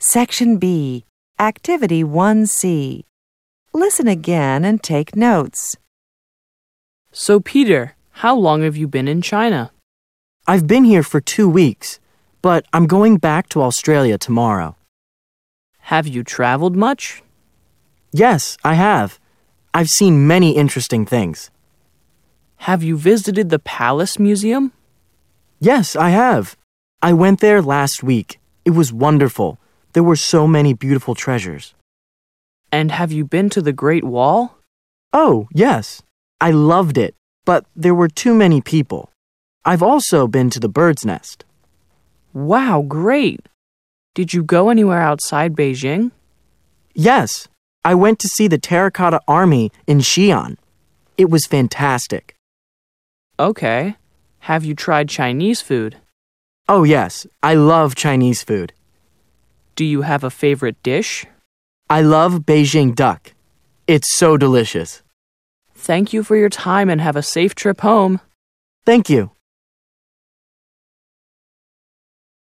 Section B, Activity 1C. Listen again and take notes. So, Peter, how long have you been in China? I've been here for 2 weeks, but I'm going back to Australia tomorrow. Have you traveled much? Yes, I have. I've seen many interesting things. Have you visited the Palace Museum? Yes, I have. I went there last week. It was wonderful. There were so many beautiful treasures. And have you been to the Great Wall? Oh, yes. I loved it, but there were too many people. I've also been to the Bird's Nest. Wow, great! Did you go anywhere outside Beijing? Yes, I went to see the Terracotta Army in Xi'an. It was fantastic. Okay. Have you tried Chinese food? Oh, yes. I love Chinese food. Do you have a favorite dish? I love Beijing duck. It's so delicious. Thank you for your time and have a safe trip home. Thank you.